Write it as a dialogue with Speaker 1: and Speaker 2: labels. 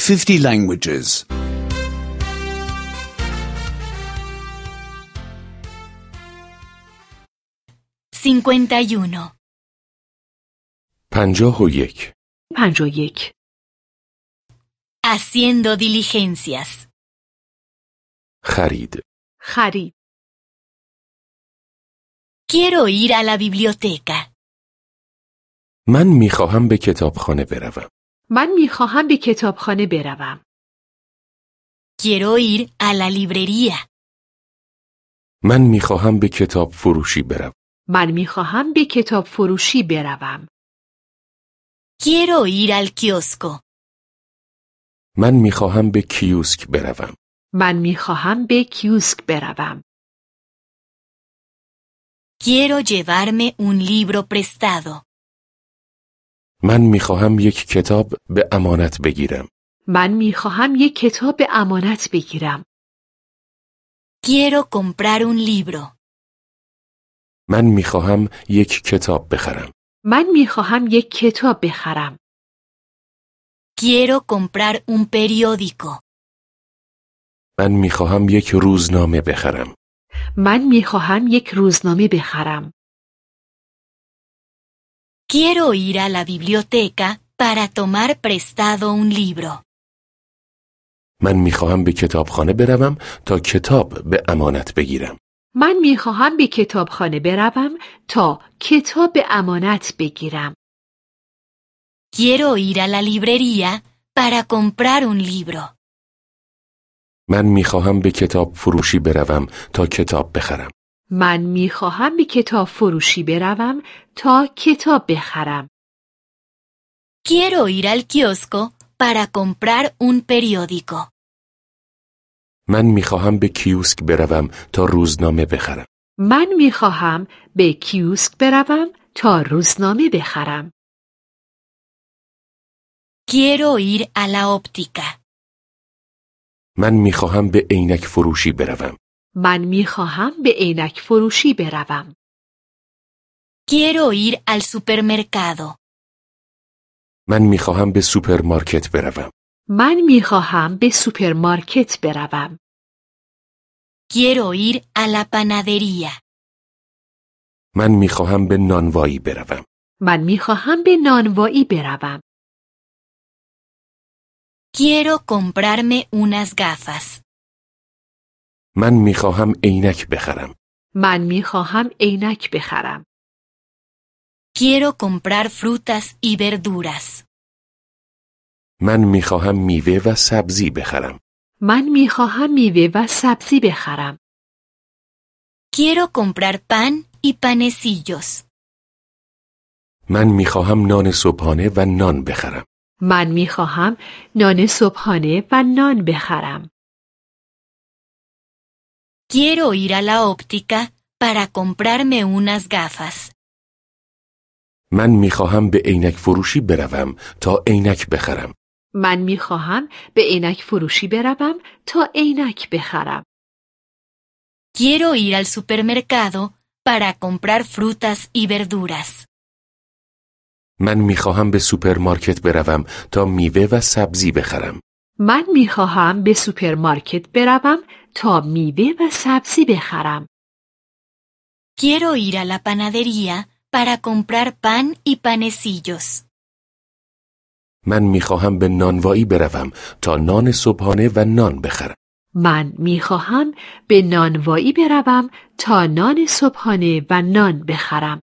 Speaker 1: 50 languages.
Speaker 2: 51.
Speaker 3: 51.
Speaker 4: 51.
Speaker 2: Haciendo diligencias.
Speaker 3: خرید.
Speaker 4: خرید.
Speaker 2: Quiero ir a la biblioteca.
Speaker 3: من میخواهم به کتابخانه بروم.
Speaker 4: من میخواهم به کتابخانه بروم.
Speaker 2: Quiero ir a la librería.
Speaker 3: من میخواهم به کتاب فروشی بروم.
Speaker 4: من میخواهم به کتاب فروشی بروم.
Speaker 2: Quiero ir al kiosco.
Speaker 3: من میخواهم به کیوسک بروم.
Speaker 4: من میخواهم به کیوسک بروم.
Speaker 2: Quiero llevarme un libro prestado.
Speaker 3: من میخواهم یک کتاب به امانت بگیرم.
Speaker 4: من میخواهم یک کتاب به امانت بگیرم.
Speaker 2: Quiero comprar un libro.
Speaker 3: من میخواهم یک کتاب بخرم.
Speaker 4: من میخواهم یک کتاب بخرم.
Speaker 2: Quiero comprar un periódico.
Speaker 3: من میخواهم یک روزنامه بخرم.
Speaker 4: من میخواهم یک روزنامه بخرم.
Speaker 2: Quiero ir a la biblioteca para tomar prestado un libro.
Speaker 3: من میخواهم به کتابخانه بروم تا کتاب به امانت بگیرم.
Speaker 4: من میخواهم به کتابخانه بروم تا کتاب به امانت بگیرم.
Speaker 2: Quiero ir a la librería para comprar un libro.
Speaker 3: من میخواهم به کتاب فروشی بروم تا کتاب بخرم.
Speaker 4: من میخواهم به کتاب فروشی بروم تا کتاب بخرم.
Speaker 2: Quiero ir al kiosco para comprar un periódico.
Speaker 3: من میخواهم به کیوسک بروم تا روزنامه بخرم.
Speaker 4: من میخواهم به کیوسک بروم تا روزنامه بخرم.
Speaker 2: Quiero ir a la óptica.
Speaker 3: من میخواهم به عینک فروشی بروم.
Speaker 4: من میخواهم به عینک فروشی بروم.
Speaker 2: Quiero ir al supermercado.
Speaker 3: من میخواهم به سوپرمارکت بروم.
Speaker 4: من میخواهم به سوپرمارکت بروم.
Speaker 2: Quiero ir a la panadería.
Speaker 3: من میخواهم به نانوایی بروم.
Speaker 4: من میخواهم به نانوایی بروم.
Speaker 2: Quiero comprarme unas gafas.
Speaker 3: من میخواهم عینک بخرم.
Speaker 4: من میخواهم عینک بخرم.
Speaker 2: Quiero comprar frutas y verduras.
Speaker 3: من میخواهم میوه و سبزی بخرم.
Speaker 4: من میخواهم میوه و سبزی بخرم.
Speaker 2: Quiero comprar pan y panecillos.
Speaker 3: من میخواهم نان صبحانه و نان بخرم.
Speaker 4: من میخواهم نان صبحانه و نان بخرم.
Speaker 2: Quiero ir a la óptica para comprarme unas gafas.
Speaker 3: من میخواهم به عینک فروشی بروم تا عینک بخرم.
Speaker 4: من میخواهم به عینک فروشی بروم تا عینک بخرم.
Speaker 2: Quiero ir al supermercado para comprar frutas y verduras.
Speaker 3: من میخواهم به سوپرمارکت بروم تا میوه و سبزی بخرم.
Speaker 4: من میخواهم به سوپرمارکت بروم تا میوه و سبزی بخرم.
Speaker 2: Quiero ir a la panadería para comprar pan y panecillos.
Speaker 3: من میخواهم به نانوایی بروم تا نان صبحانه و نان بخرم.
Speaker 4: من میخواهم به نانوایی بروم تا نان صبحانه و نان بخرم.